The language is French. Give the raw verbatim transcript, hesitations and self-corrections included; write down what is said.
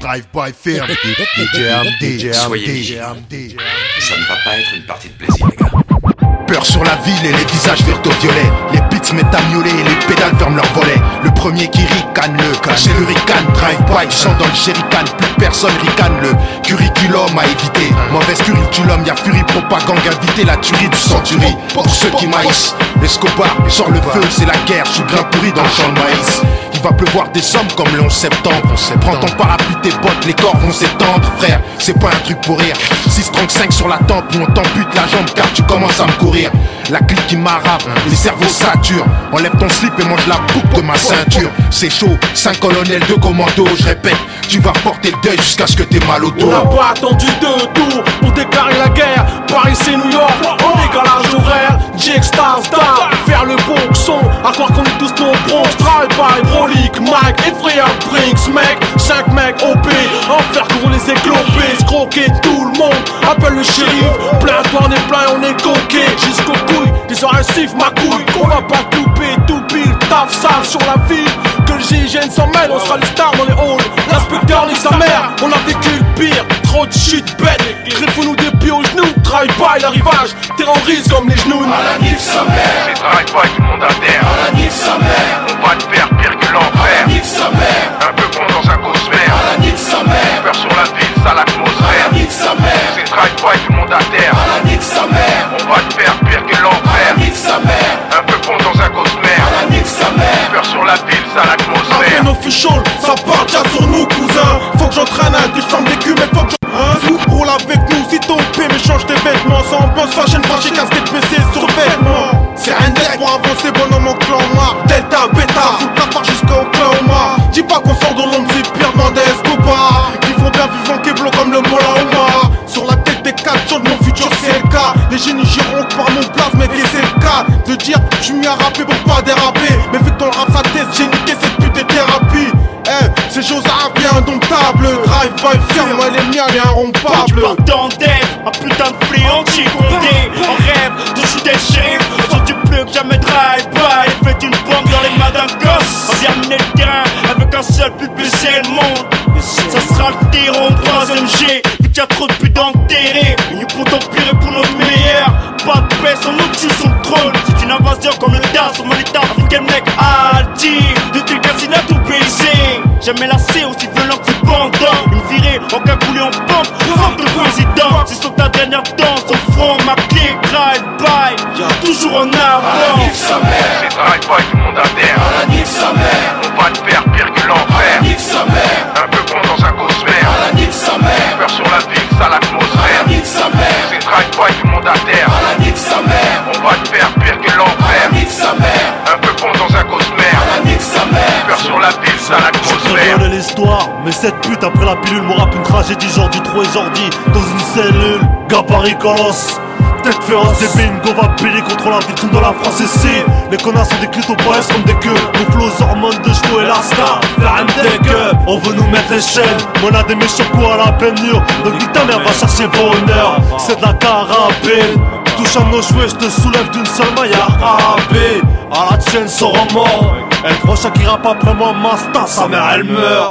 Drive-by firme. D J M D, D J M D, Soyez D J vigilants. M D. Ça ne va pas être une partie de plaisir, les gars. Peur sur la ville et les visages verts au violet. Les beats métamiolés et les pédales ferment leurs volets. Le premier qui ricane le c'est le ricane. Drive-by, du sang dans le jerrycan. Plus personne ricane le curriculum à éviter. Mauvaise curriculum, y'a furie, propagande, invité. La tuerie du centurie. Pour ceux qui maïs, Escobar, sort le feu, c'est la guerre. Je suis grain pourri dans le champ de maïs. Il va pleuvoir des sommes comme le onze septembre. Prends ton parapluie, tes bottes, les corps vont s'étendre. Frère, c'est pas un truc pour rire. six trente-cinq sur la tempe où on t'ampute la jambe car tu commences à me courir. La clique qui m'arabe, les cerveaux saturent. Enlève ton slip et mange la boucle de ma ceinture. C'est chaud, cinq colonels de commando. Je répète, tu vas porter le deuil jusqu'à ce que t'aies mal au dos. On n'a pas attendu deux tours pour déclarer la guerre. Paris c'est New York, en décalage horaire. J X Stars Star, faire le bon son. À croire qu'on est tous nos bronzes. Drive-by, Brolic, Mike, Effrayant, Brinks, mec. Cinq mecs O P, en faire courir les éclopés. Scroquer tout le monde, appelle le shérif. Plein toi on est plein, on est coqué. Jusqu'aux couilles, les oreilles sifflent ma couille. On va pas tout louper, tout pile, taf sale sur la ville. Que le G I G N s'en mêle, on sera les stars dans les halls. L'inspecteur nique sa mère, on a vécu le pire. Trop de shit bête, griffons-nous des pieds aux genoux. Drive-by, l'arrivage, terrorise comme les genoux. À la nique sa mère, C'est drive-by du monde adhère. à la nique sa mère, On va te faire pire que à la l'enfer. nique sa mère, Un peu con dans un cosmère. à la nique sa mère, Peur sur la ville, sale à la atmosphère. nique sa mère, C'est drive-by du monde adhère. à la nique sa mère, On va te faire pire que à la l'enfer. nique sa mère, Un peu con dans un à cosmère. la nique sa mère. Peur sur la ville, sale atmosphère. Peine official, ça part déjà sur nous cousin. Faut que j'entraîne un des chambres d'écu mais faut que j'en... Hein Zou, roule avec nous si ton P mais change tes vêtements. Sans ambiance, fashion, fâché, casquette P C sur vêtements. C'est un deck pour avancer, bonhomme en clan noir. Delta, bêta, sous la part jusqu'au Oklahoma. Dis pas qu'on sort de l'ombre, c'est pire dans des Escobar. Qui font bien vivant, qui blanc comme le Mola Omar. Sur la tête des quatre jours de mon futur C L K. Les génies giront par mon plasme et c'est le cas de dire je suis mis à rapper pour pas déraper. Mais vu que ton rap sa tête, j'ai niqué cette pute de thérapie. Eh, c'est chose à bien indomptable. Drive-by ferme, moi les miens, les inrompables. Partant d'être un putain de fléau qui condé en rêve de shooter le shérif. Aujourd'hui plus que jamais drive-by. Faites une bombe dans les mains d'un gosse. On vient mener le terrain avec un seul but, c'est le monde. Ça sera le terreau en troisième G. Vu qu'il y a trop de putes enterrées. Ils nous pour t'empirer pour notre meilleur. Pas de paix sans nous dessus sur le trône. C'est une invasion comme le D A S sur mon état. Africain mec Alti. De tes casino tout baisé. Jamais lassé aussi violent que ce bandant. Une virée en cagoulé en pompe. Fuck le président. C'est sur ta dernière danse. Au front ma clé drive-by. Toujours en À la avant. nique sa mère, C'est drive-by du monde adhère. à la nique sa mère, On va te faire pire que à la l'enfer. nique sa mère, Un peu con dans un cosmère. à la nique sa mère, Peur sur la ville, sale à la atmosphère. nique sa mère, C'est drive-by du monde adhère. à la nique sa mère, On va te faire pire que à l'enfer. la nique sa mère, Un peu con dans un à cosmère. la nique sa mère. Peur sur la ville, sale Je atmosphère. connais l'histoire, mais cette pute après la pilule me rappe une tragédie genre du trou et Jordi dans une cellule, gabarit colosse. Tête féroce des bingo va piller contre la vitrine de la France ici. Les connards sont des clitopoès comme des queues. Nos flots hormones de chevaux et la star. Faire un deck, on veut nous mettre les chaînes. On a des méchants coups à la peinure. Donc dis ta mère va chercher bonheur. C'est de la carabine. Touche à nos cheveux, je te soulève d'une seule maille à A B. À la tienne sera mort. Elle prochain qui rappe après moi, Masta, sa mère elle meurt.